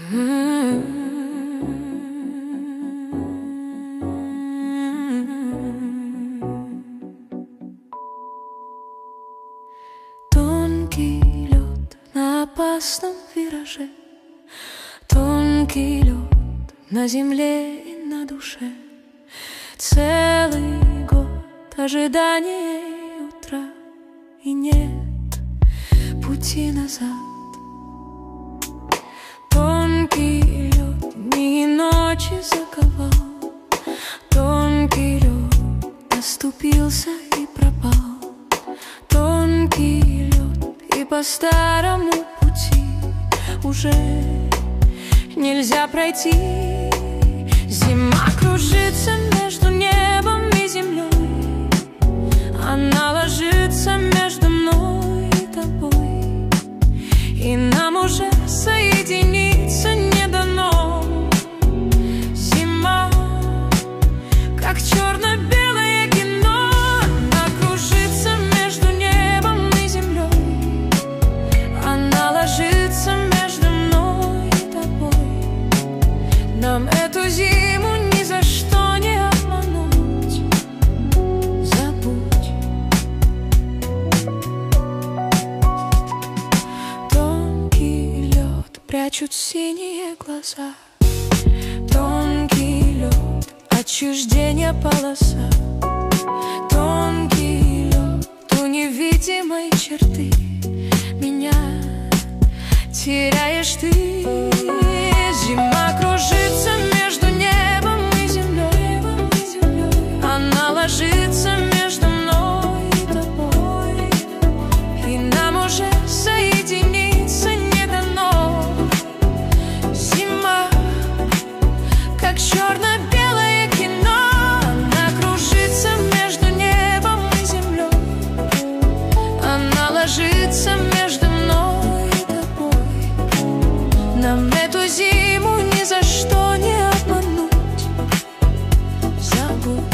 Тонкий лед на опасном вираже, тонкий лед на земле и на душе. Целый год ожидания утра, и нет пути назад. Тонкий лед дни и ночи заковал, тонкий лед оступился и пропал. Тонкий лед, и по старому пути уже нельзя пройти. Зима кружится между небом и землей, она ложится между мной и тобой, и нам уже соединиться не дано. Зима, как черно-белое кино, она кружится между небом и землей, она ложится между мной и тобой. Нам эту зиму ни за что не обмануть. Забудь. Тонкий лед прячут синие глаза, тонкий лед отчуждения полоса. Тонкий лед у невидимой черты, меня теряешь ты. Зима кружится между небом и землей, она ложится между мной и тобой, и нам уже соединиться не дано. Зима, как черно-белое кино, она кружится между небом и землей, она ложится между мной и тобой. Нам эту зиму ни за что не обмануть. Забудь.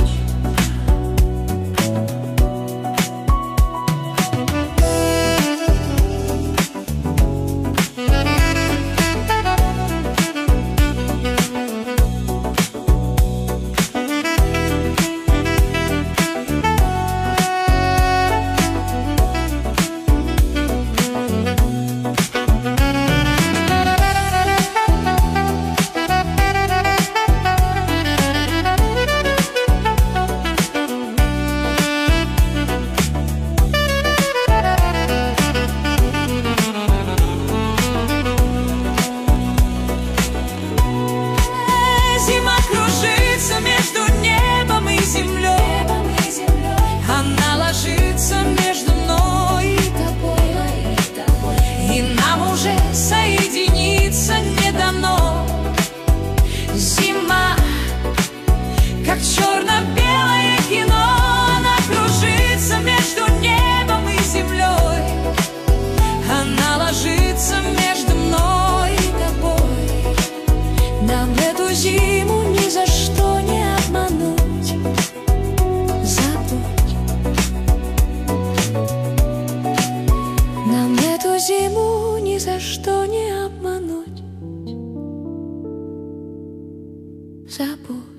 Зима кружится между небом и землей, она ложится между мной и тобой, и нам уже соединиться не дано. Зима, как черно-белое кино, она кружится между небом и землей, она ложится между мной и тобой. Нам эту зиму ни за что не обмануть. Забудь. Нам эту зиму ни за что не обмануть. Забудь.